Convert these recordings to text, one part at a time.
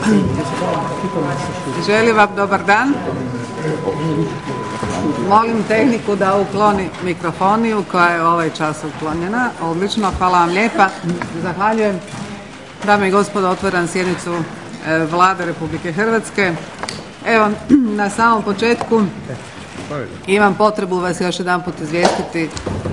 Želim vam dobar dan. Molim tehniku da ukloni mikrofoniju koja je ovaj čas uklonjena. Odlično, hvala vam lijepa. Zahvaljujem. Dame i gospodo, otvaram sjednicu Vlade Republike Hrvatske. Evo, na samom početku imam potrebu vas još jedanput izvijestiti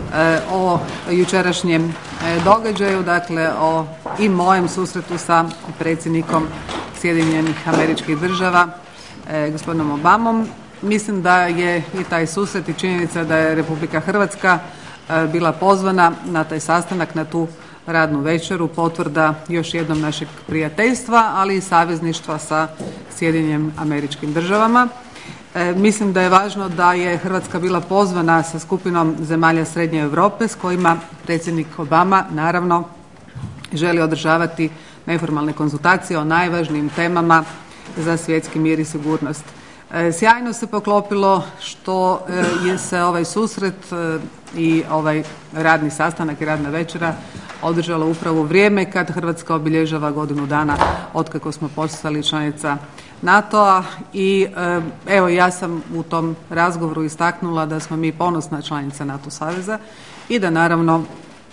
o jučerašnjem događaju, dakle o i mojem susretu sa predsjednikom Sjedinjenih Američkih Država, gospodinom Obamom. Mislim da je i taj susret i činjenica da je Republika Hrvatska bila pozvana na taj sastanak, na tu radnu večeru, potvrda još jednom našeg prijateljstva, ali i savezništva sa Sjedinjenim Američkim Državama. Mislim da je važno da je Hrvatska bila pozvana sa skupinom zemalja Srednje Europe s kojima predsjednik Obama naravno želi održavati neformalne konzultacije o najvažnijim temama za svjetski mir i sigurnost. Sjajno se poklopilo što je se ovaj susret i ovaj radni sastanak i radna večera održala upravo u vrijeme kad Hrvatska obilježava godinu dana otkako smo postali članica NATO-a i evo ja sam u tom razgovoru istaknula da smo mi ponosna članica NATO saveza i da naravno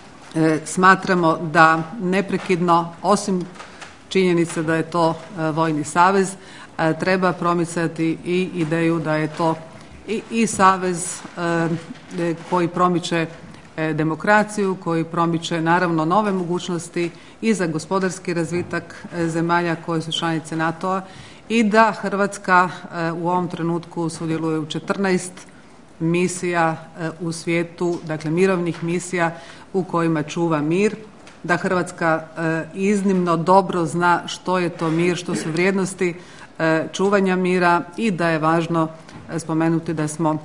smatramo da neprekidno, osim činjenice da je to vojni savez, treba promicati i ideju da je to i savez koji promiče demokraciju, koji promiče naravno nove mogućnosti i za gospodarski razvitak zemalja koje su članice NATO-a i da Hrvatska u ovom trenutku sudjeluje u 14 misija u svijetu, dakle mirovnih misija u kojima čuva mir, da Hrvatska iznimno dobro zna što je to mir, što su vrijednosti čuvanja mira i da je važno spomenuti da smo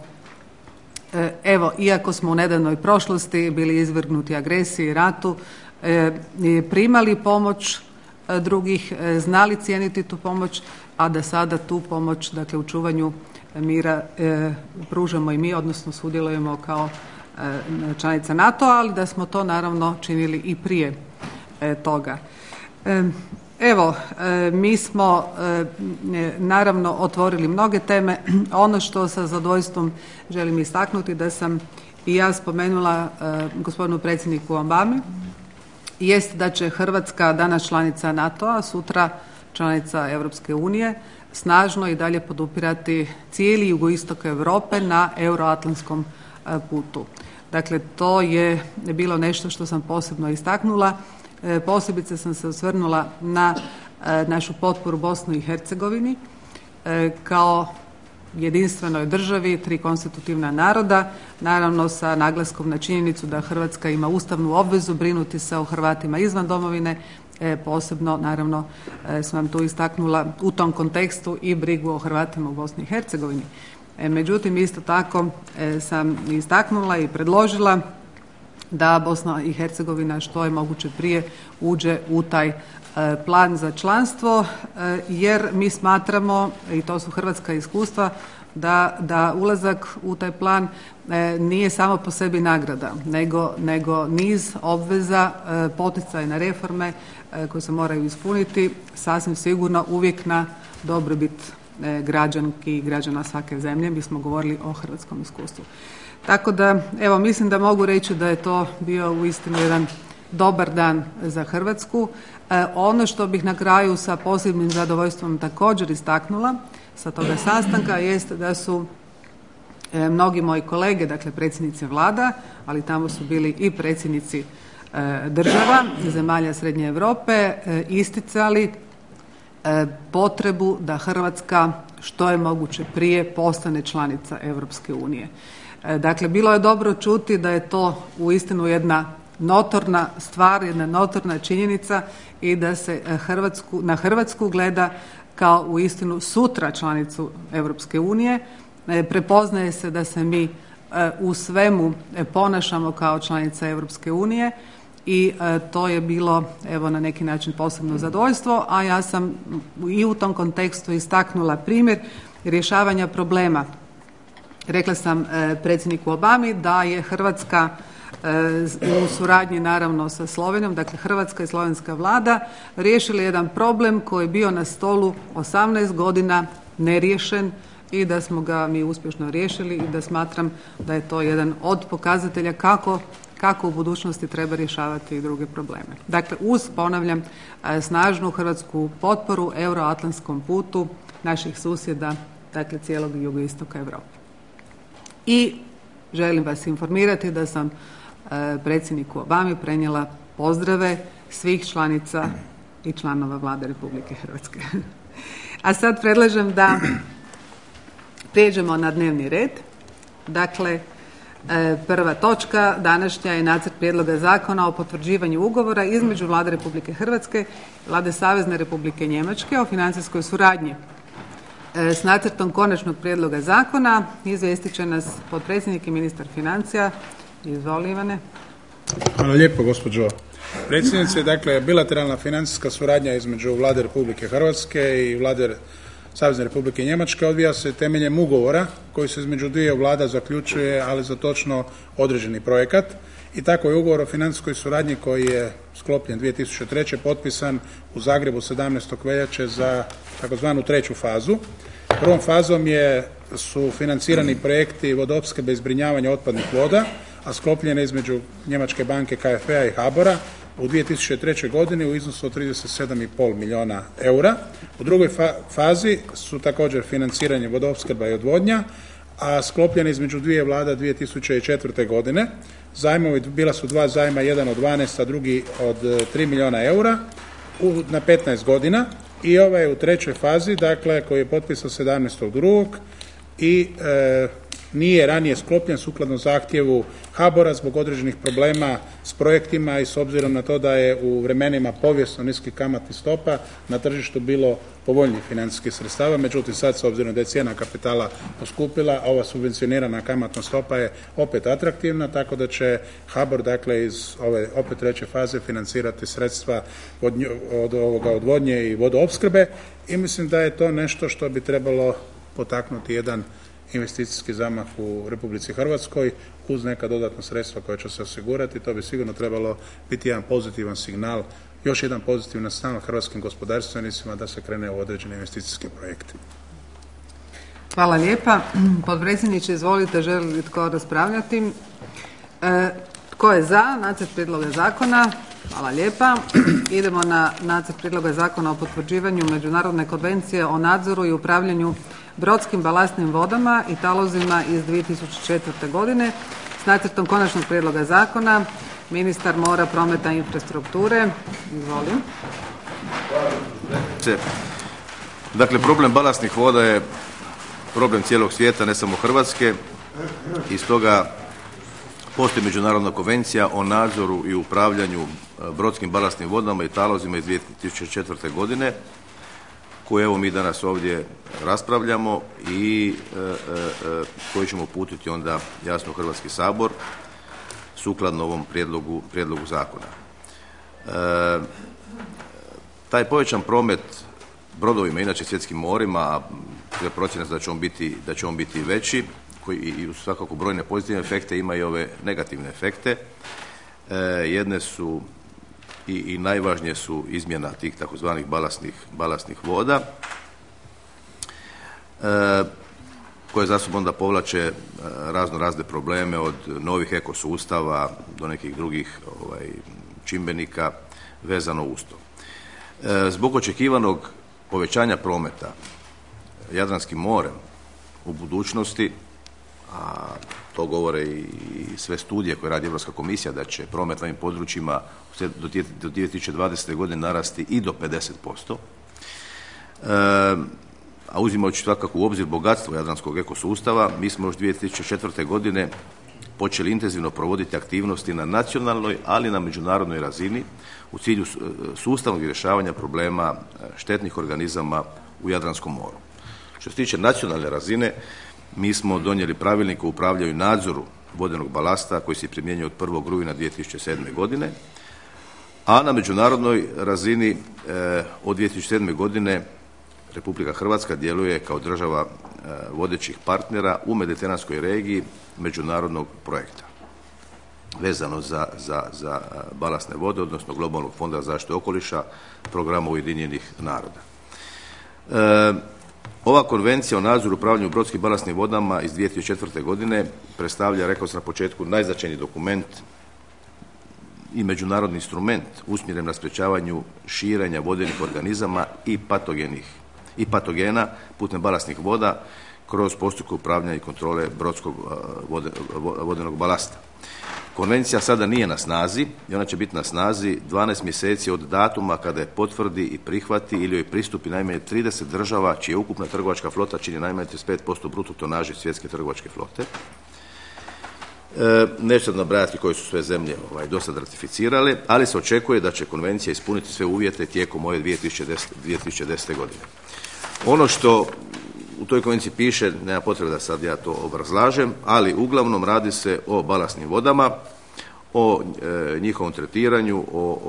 evo, iako smo u nedavnoj prošlosti bili izvrgnuti agresiji i ratu, primali pomoć drugih, znali cijeniti tu pomoć, a da sada tu pomoć, dakle u čuvanju mira pružamo i mi, odnosno sudjelujemo kao članica NATO-a, ali da smo to naravno činili i prije toga. Evo, mi smo naravno otvorili mnoge teme. Ono što sa zadovoljstvom želim istaknuti da sam i ja spomenula gospodinu predsjedniku Obami jest da će Hrvatska, danas članica NATO-a, sutra članica Europske unije, snažno i dalje podupirati cijeli jugoistok Europe na euroatlantskom putu. Dakle, to je bilo nešto što sam posebno istaknula. Posebice sam se osvrnula na našu potporu Bosni i Hercegovini kao jedinstvenoj državi, 3 konstitutivna naroda, naravno sa naglaskom na činjenicu da Hrvatska ima ustavnu obvezu brinuti se o Hrvatima izvan domovine. Posebno naravno sam vam tu istaknula u tom kontekstu i brigu o Hrvatima u Bosni i Hercegovini. Međutim, isto tako sam istaknula i predložila da Bosna i Hercegovina što je moguće prije uđe u taj plan za članstvo, jer mi smatramo, i to su hrvatska iskustva, da ulazak u taj plan nije samo po sebi nagrada, nego niz obveza, poticajne reforme koje se moraju ispuniti, sasvim sigurno uvijek na dobrobit građanki i građana svake zemlje. Mi smo govorili o hrvatskom iskustvu. Tako da, evo, mislim da mogu reći da je to bio uistinu jedan dobar dan za Hrvatsku. Ono što bih na kraju sa posebnim zadovoljstvom također istaknula sa toga sastanka jest da su mnogi moji kolege, dakle predsjednici vlada, ali tamo su bili i predsjednici država, zemalja Srednje Europe, isticali potrebu da Hrvatska što je moguće prije postane članica Europske unije. Dakle, bilo je dobro čuti da je to uistinu jedna notorna stvar, jedna notorna činjenica i da se na Hrvatsku gleda kao uistinu sutra članicu Europske unije. Prepoznaje se da se mi u svemu ponašamo kao članica Europske unije i to je bilo evo na neki način posebno zadovoljstvo, a ja sam i u tom kontekstu istaknula primjer rješavanja problema. Rekla sam predsjedniku Obami da je Hrvatska u suradnji naravno sa Slovenijom, dakle hrvatska i slovenska Vlada, riješili jedan problem koji je bio na stolu 18 godina neriješen i da smo ga mi uspješno riješili i da smatram da je to jedan od pokazatelja kako u budućnosti treba rješavati i druge probleme. Dakle, uz, ponavljam, snažnu hrvatsku potporu euroatlantskom putu naših susjeda, dakle cijelog jugoistoka Europe. I želim vas informirati da sam predsjedniku Obami prenijela pozdrave svih članica i članova Vlade Republike Hrvatske. A sad predlažem da prijeđemo na dnevni red. Dakle, prva točka današnja je Nacrt prijedloga zakona o potvrđivanju ugovora između Vlade Republike Hrvatske i Vlade Savezne Republike Njemačke o financijskoj suradnji. S nacrtom konačnog prijedloga zakona izvijestit će nas potpredsjednik i ministar financija. Izvoli, Ivane. Hvala lijepo, gospođo predsjednice. Dakle, bilateralna financijska suradnja između Vlade Republike Hrvatske i Vlade Savezne Republike Njemačke odvija se temeljem ugovora koji se između dviju vlada zaključuje, ali za točno određeni projekat. I tako je ugovor o financijskoj suradnji koji je sklopljen 2003. potpisan u Zagrebu 17. veljače za takozvanu treću fazu. Prvom fazom su financirani projekti vodoopskrbe i zbrinjavanja otpadnih voda, a sklopljene između Njemačke banke KfW-a i HBOR-a u 2003. godini u iznosu od 37,5 milijuna eura. U drugoj fazi su također financiranje vodoopskrba i odvodnja, a sklopljene između dvije vlada 2004. godine. Zajmovi bila su dva zajma, jedan od 12, a drugi od 3 milijuna eura na 15 godina. I ovaj je u trećoj fazi, dakle, koji je potpisan 17.2. i nije ranije sklopljen sukladno zahtjevu HBOR-a zbog određenih problema s projektima i s obzirom na to da je u vremenima povijesno niskih kamatnih stopa na tržištu bilo povoljnijih financijskih sredstava. Međutim, sad s obzirom da je cijena kapitala poskupila, ova subvencionirana kamatna stopa je opet atraktivna, tako da će HBOR, dakle, iz ove opet treće faze financirati sredstva od odvodnje i vodoopskrbe i mislim da je to nešto što bi trebalo potaknuti jedan investicijski zamah u Republici Hrvatskoj uz neka dodatna sredstva koja će se osigurati. To bi sigurno trebalo biti jedan pozitivan signal, još jedan pozitivan signal hrvatskim gospodarstvenicima da se krene u određene investicijske projekte. Hvala lijepa. Potpredsjedniče, izvolite, želi li tko raspravljati? Tko je za nacrt prijedloga zakona? Hvala lijepa. Idemo na nacrt prijedloga zakona o potvrđivanju Međunarodne konvencije o nadzoru i upravljanju brodskim balastnim vodama i talozima iz 2004. godine. S nacrtom konačnog prijedloga zakona ministar mora, prometa i infrastrukture. Izvolim. Dakle, problem balastnih voda je problem cijelog svijeta, ne samo Hrvatske, i stoga postoji Međunarodna konvencija o nadzoru i upravljanju brodskim balastnim vodama i talozima iz 2004. godine koju evo mi danas ovdje raspravljamo i koju ćemo uputiti onda jasno u Hrvatski sabor sukladno ovom prijedlogu zakona. Taj povećan promet brodovima, inače svjetskim morima, a je procjena da će on biti veći, koji i svakako brojne pozitivne efekte ima i ove negativne efekte. Jedne su i najvažnije su izmjena tih takozvanih balastnih voda koje za sobom onda povlače razne probleme od novih ekosustava do nekih drugih čimbenika vezano uz to. Zbog očekivanog povećanja prometa Jadranskim morem u budućnosti, a to govore i sve studije koje radi Europska komisija da će promet na ovim područjima do 2020. godine narasti i do 50%. A uzimajući svakako u obzir bogatstvo jadranskog ekosustava, mi smo još 2004. godine počeli intenzivno provoditi aktivnosti na nacionalnoj, ali i na međunarodnoj razini u cilju sustavnog rješavanja problema štetnih organizama u Jadranskom moru. Što se tiče nacionalne razine, mi smo donijeli pravilnik o upravljanju i nadzoru vodenog balasta koji se primjenjuje od 1. rujna 2007. godine, a na međunarodnoj razini od 2007. godine Republika Hrvatska djeluje kao država vodećih partnera u mediteranskoj regiji međunarodnog projekta. vezano za balastne vode, odnosno Globalnog fonda za zaštitu okoliša, programa Ujedinjenih naroda. Ova konvencija o nadzoru i upravljanju brodskim balastnim vodama iz 2004. godine predstavlja, rekao sam na početku, najznačajniji dokument i međunarodni instrument usmjeren na sprječavanju širenja vodenih organizama i patogena putem balastnih voda kroz postupke upravljanja i kontrole brodskog vodenog balasta. Konvencija sada nije na snazi i ona će biti na snazi 12 mjeseci od datuma kada je potvrdi i prihvati ili joj pristupi najmanje 30 država čija ukupna trgovačka flota čini najmanje 35% bruto tonaže svjetske trgovačke flote. Neću sad nabrajati koje su sve zemlje do sad ratificirale, ali se očekuje da će konvencija ispuniti sve uvjete tijekom ove 2010. godine. Ono što u toj konvenciji piše, nema potrebe da sad ja to obrazlažem, ali uglavnom radi se o balastnim vodama, o njihovom tretiranju,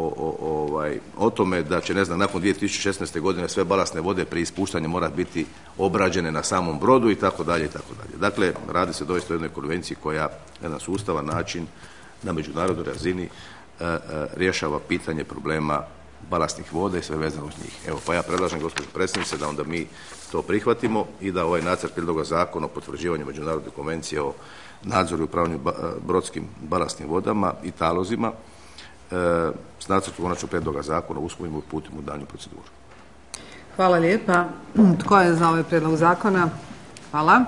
o tome da će, nakon 2016. godine sve balastne vode prije ispuštanja morati biti obrađene na samom brodu i tako dalje. Dakle, radi se doista o jednoj konvenciji koja na jedan sustavan način na međunarodnoj razini rješava pitanje problema balastnih voda i sve vezano uz njih. Evo, pa ja predlažem, gospođo predsjednice, da onda mi to prihvatimo i da ovaj nacrt prijedloga zakona o potvrđivanju međunarodne konvencije o nadzoru i upravljanju brodskim balastnim vodama i talozima s nacrtom konačnog prijedloga zakona usvojimo i uputimo u daljnju proceduru. Hvala lijepa. Tko je za ovaj prijedlog zakona? Hvala.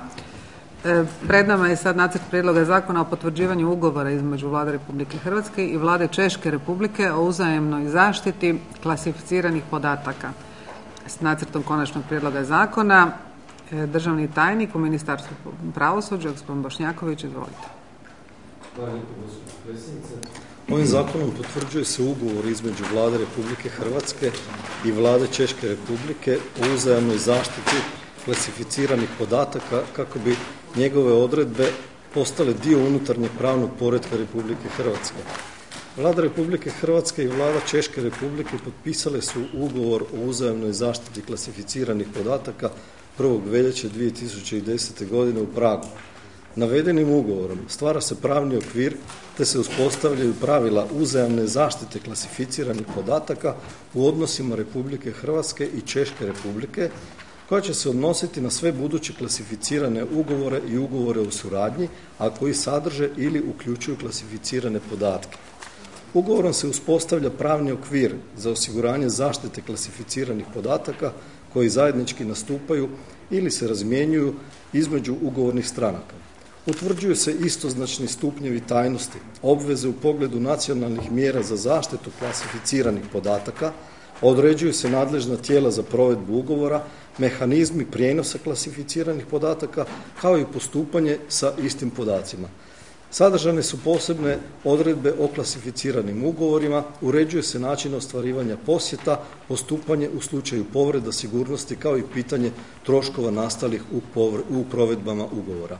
Pred nama je sad nacrt prijedloga zakona o potvrđivanju ugovora između Vlade Republike Hrvatske i Vlade Češke Republike o uzajamnoj zaštiti klasificiranih podataka. S nacrtom konačnog prijedloga zakona državni tajnik u Ministarstvu pravosuđa, gospodin Bošnjaković, izvolite. Hvala lijepo, gospođo predsjednice. Ovim zakonom potvrđuje se ugovor između Vlade Republike Hrvatske i Vlade Češke Republike o uzajamnoj zaštiti klasificiranih podataka kako bi njegove odredbe postale dio unutarnjeg pravnog poretka Republike Hrvatske. Vlada Republike Hrvatske i Vlada Češke Republike potpisale su ugovor o uzajamnoj zaštiti klasificiranih podataka 1. veljače 2010. godine u Pragu. Navedenim ugovorom stvara se pravni okvir te se uspostavljaju pravila uzajamne zaštite klasificiranih podataka u odnosima Republike Hrvatske i Češke Republike, koja će se odnositi na sve buduće klasificirane ugovore i ugovore o suradnji, a koji sadrže ili uključuju klasificirane podatke. Ugovorom se uspostavlja pravni okvir za osiguranje zaštite klasificiranih podataka koji zajednički nastupaju ili se razmjenjuju između ugovornih stranaka. Utvrđuju se istoznačni stupnjevi tajnosti, obveze u pogledu nacionalnih mjera za zaštitu klasificiranih podataka, određuju se nadležna tijela za provedbu ugovora, mehanizmi prijenosa klasificiranih podataka, kao i postupanje sa istim podacima. Sadržane su posebne odredbe o klasificiranim ugovorima, uređuje se način ostvarivanja posjeta, postupanje u slučaju povreda sigurnosti, kao i pitanje troškova nastalih u provedbama ugovora.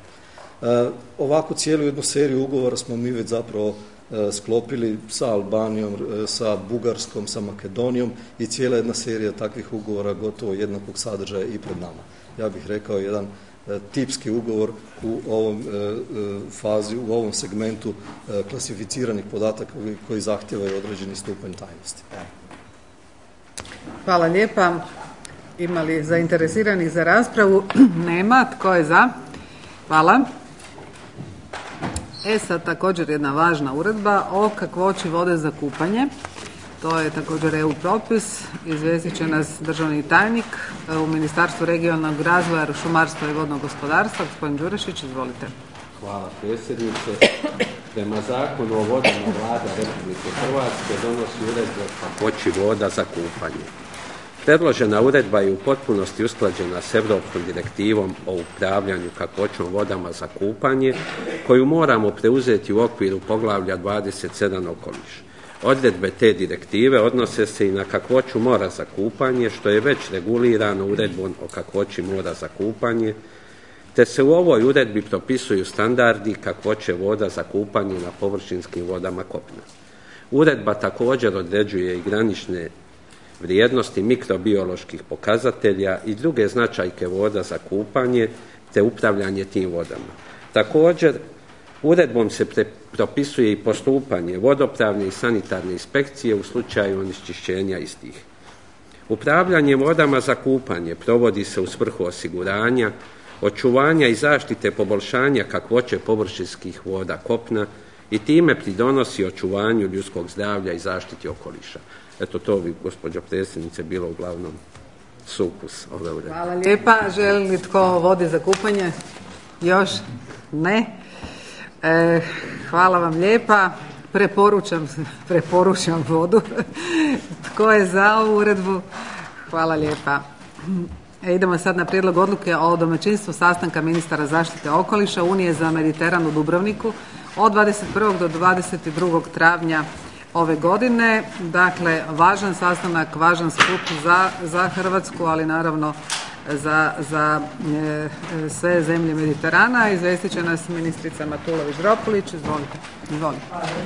Ovako cijelu jednu seriju ugovora smo mi već zapravo sklopili sa Albanijom, sa Bugarskom, sa Makedonijom i cijela jedna serija takvih ugovora gotovo jednakog sadržaja i pred nama. Ja bih rekao jedan tipski ugovor u ovom fazi, u ovom segmentu klasificiranih podataka koji zahtijevaju određeni stupanj tajnosti. Hvala lijepa. Ima li zainteresiranih za raspravu? Nema. Tko je za? Hvala. Sad također jedna važna uredba o kakvoći vode za kupanje. To je također EU propis. Izvijestit će nas državni tajnik u Ministarstvu regionalnog razvoja, šumarstva i vodnog gospodarstva, gospodin Đurešić. Izvolite. Hvala predsjednice. Prema Zakonu o vodama Vlada Republike Hrvatske donosi uredbu o kakvoći voda za kupanje. Predložena uredba je u potpunosti usklađena s Europskom direktivom o upravljanju kakvoćom vodama za kupanje, koju moramo preuzeti u okviru poglavlja 27 okoliš. Odredbe te direktive odnose se i na kakvoću mora za kupanje, što je već regulirano uredbom o kakvoći mora za kupanje, te se u ovoj uredbi propisuju standardi kakvoće voda za kupanje na površinskim vodama kopna. Uredba također određuje i granične vrijednosti mikrobioloških pokazatelja i druge značajke voda za kupanje te upravljanje tim vodama. Također, Uredbom se propisuje i postupanje vodopravne i sanitarne inspekcije u slučaju onečišćenja istih. Upravljanje vodama za kupanje provodi se u svrhu osiguranja, očuvanja i zaštite poboljšanja kakvoće površinskih voda kopna i time pridonosi očuvanju ljudskog zdravlja i zaštiti okoliša. Eto, to bi, gospođo predsjednice, bilo uglavnom sukus ove uredbe. Hvala lijepa. Želi li tko vodi za kupanje? Još? Ne. Hvala vam lijepa. Preporučam vodu. Tko je za ovu uredbu? Hvala lijepa. Idemo sad na prijedlog odluke o domaćinstvu sastanka ministara zaštite okoliša Unije za Mediteran u Dubrovniku od 21. do 22. travnja ove godine. Dakle, važan sastanak, važan skup za Hrvatsku, ali naravno za sve zemlje Mediterana. Izvestit će nas ministrica Matulović-Dropulić. Izvolite.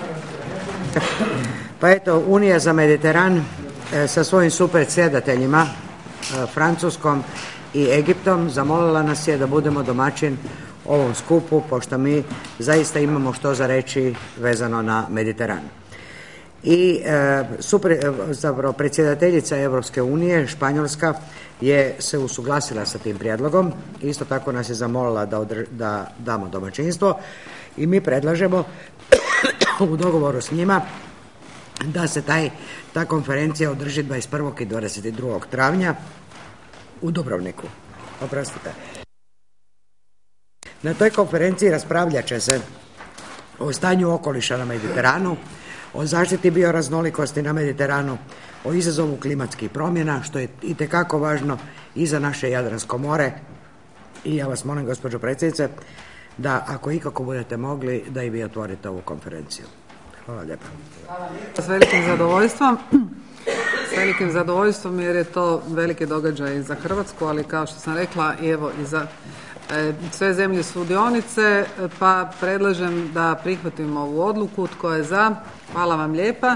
Pa eto, Unija za Mediteran sa svojim supredsjedateljima Francuskom i Egiptom zamolila nas je da budemo domaćin ovom skupu, pošto mi zaista imamo što za reći vezano na Mediteran. I zapravo predsjedateljica Europske unije, Španjolska, je se usuglasila sa tim prijedlogom. Isto tako nas je zamolila da damo domaćinstvo i mi predlažemo u dogovoru s njima da se ta konferencija održi 21. i 22. travnja u Dubrovniku. Oprostite. Na toj konferenciji raspravljat će se o stanju okoliša na Mediteranu, o zaštiti bioraznolikosti na Mediteranu, o izazovu klimatskih promjena, što je itekako važno i za naše Jadransko more. I ja vas molim, gospođo predsjednice, da ako ikako budete mogli, da i vi otvorite ovu konferenciju. Hvala lijepa. Hvala lijepa. S velikim zadovoljstvom jer je to veliki događaj za Hrvatsku, ali kao što sam rekla i evo i za sve zemlje sudionice, pa predlažem da prihvatimo ovu odluku. Tko je za? Hvala vam lijepa.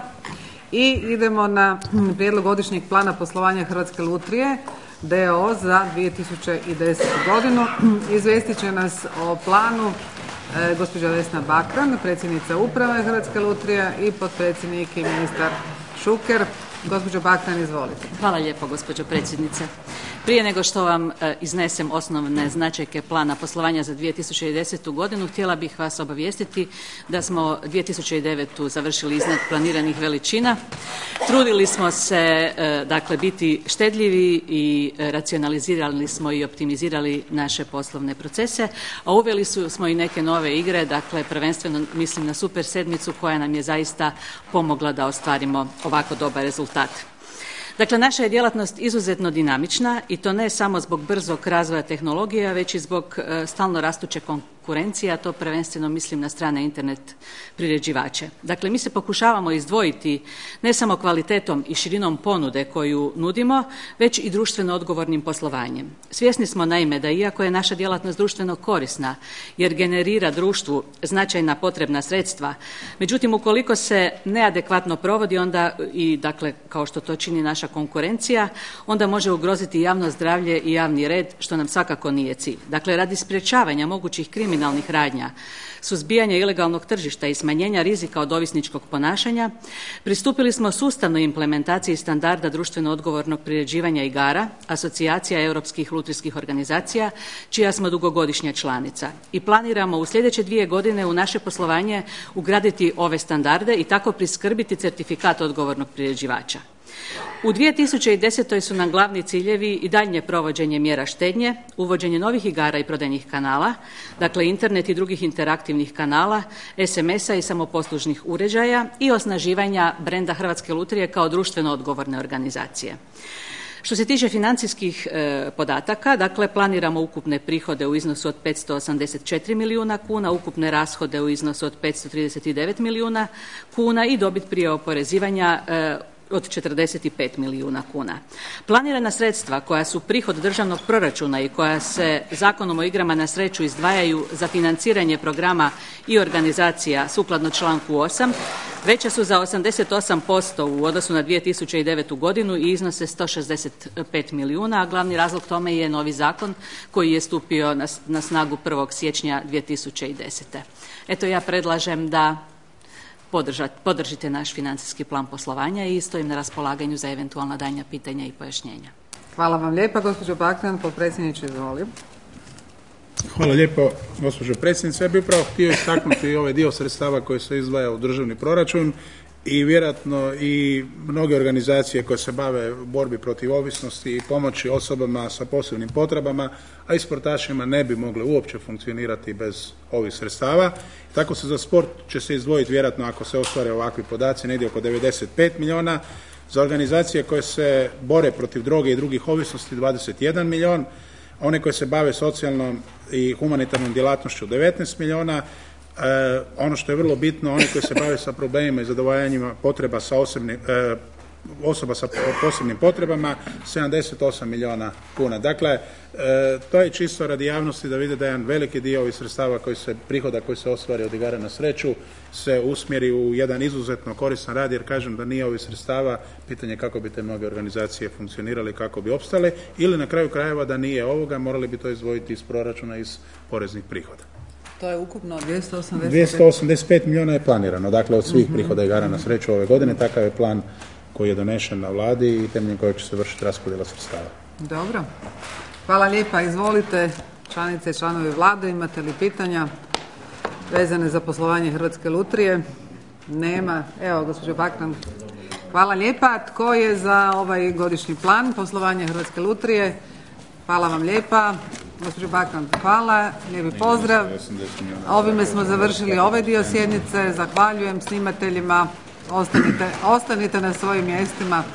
I idemo na prijedlog godišnjeg plana poslovanja Hrvatske lutrije d.o.o. za 2010. godinu. Izvijestit će nas o planu gospođa Vesna Bakran, predsjednica uprave Hrvatske lutrije, i potpredsjednik i ministar Šuker. Gospođo Bakran, izvolite. Hvala lijepo, gospođo predsjednice. Prije nego što vam iznesem osnovne značajke plana poslovanja za 2010. godinu, htjela bih vas obavijestiti da smo 2009. završili iznad planiranih veličina. Trudili smo se biti štedljivi i racionalizirali smo i optimizirali naše poslovne procese, a uveli smo i neke nove igre, dakle prvenstveno mislim na Super sedmicu koja nam je zaista pomogla da ostvarimo ovako dobar rezultat. Dakle, naša je djelatnost izuzetno dinamična i to ne samo zbog brzog razvoja tehnologija, već i zbog stalno rastuće konkurencije, a to prvenstveno mislim na strane internet priređivače. Dakle, mi se pokušavamo izdvojiti ne samo kvalitetom i širinom ponude koju nudimo, već i društveno odgovornim poslovanjem. Svjesni smo naime da iako je naša djelatnost društveno korisna jer generira društvu značajna potrebna sredstva, međutim ukoliko se neadekvatno provodi onda i dakle kao što to čini naša konkurencija, onda može ugroziti javno zdravlje i javni red, što nam svakako nije cilj. Dakle, radi sprječavanja mogućih kriminalnih radnja, suzbijanja ilegalnog tržišta i smanjenja rizika od ovisničkog ponašanja, pristupili smo sustavnoj implementaciji standarda društveno odgovornog priređivanja igara, Asocijacija europskih lutrijskih organizacija, čija smo dugogodišnja članica. I planiramo u sljedeće 2 godine u naše poslovanje ugraditi ove standarde i tako priskrbiti certifikat odgovornog priređivača. U 2010. su nam glavni ciljevi i daljnje provođenje mjera štednje, uvođenje novih igara i prodajnih kanala, dakle internet i drugih interaktivnih kanala, SMS-a i samoposlužnih uređaja i osnaživanja brenda Hrvatske lutrije kao društveno odgovorne organizacije. Što se tiče financijskih podataka, dakle planiramo ukupne prihode u iznosu od 584 milijuna kuna, ukupne rashode u iznosu od 539 milijuna kuna i dobit prije oporezivanja od 45 milijuna kuna. Planirana sredstva koja su prihod državnog proračuna i koja se Zakonom o igrama na sreću izdvajaju za financiranje programa i organizacija sukladno članku 8 veća su za 88% u odnosu na 2009. godinu i iznose 165 milijuna, a glavni razlog tome je novi zakon koji je stupio na snagu 1. siječnja 2010. Eto, ja predlažem da podržite naš financijski plan poslovanja i stojim na raspolaganju za eventualna daljnja pitanja i pojašnjenja. Hvala vam lijepa. Gospođo Bakran, potpredsjedniče, izvolim. Hvala lijepo, gospođo predsjednice. Ja bih upravo htio istaknuti ovaj dio sredstava koji se izdvaja u državni proračun i vjerojatno i mnoge organizacije koje se bave borbi protiv ovisnosti i pomoći osobama sa posebnim potrebama, a i sportašima ne bi mogle uopće funkcionirati bez ovih sredstava. Tako se za sport će se izdvojiti vjerojatno, ako se ostvare ovakvi podaci, negdje oko 95 milijuna, za organizacije koje se bore protiv droge i drugih ovisnosti 21 milijun, one koje se bave socijalnom i humanitarnom djelatnošću 19 milijuna, ono što je vrlo bitno, oni koji se bave sa problemima i zadovoljanjima potreba sa osoba sa posebnim potrebama 78 milijuna kuna. Dakle, to je čisto radi javnosti da vide da jedan veliki dio ovih sredstava prihoda koji se ostvari od igara na sreću se usmjeri u jedan izuzetno koristan rad, jer kažem da nije ovih sredstava, pitanje kako bi te mnoge organizacije funkcionirale i kako bi opstale, ili na kraju krajeva da nije ovoga, morali bi to izdvojiti iz proračuna, iz poreznih prihoda. To je ukupno 285 milijuna je planirano, dakle od svih prihoda igara na sreću ove godine. Takav je plan koji je donešen na vladi i temeljem kojeg će se vršiti raspodjela sredstava. Dobro. Hvala lijepa. Izvolite, članice i članovi Vlade, imate li pitanja vezane za poslovanje Hrvatske lutrije? Nema. Evo, gospođo Bakran. Hvala lijepa. Tko je za ovaj godišnji plan poslovanja Hrvatske lutrije? Hvala vam lijepa. Gospođo Bakran, hvala. Lijepi pozdrav. Ovime smo završili ovaj dio sjednice. Zahvaljujem snimateljima. Ostanite na svojim mjestima.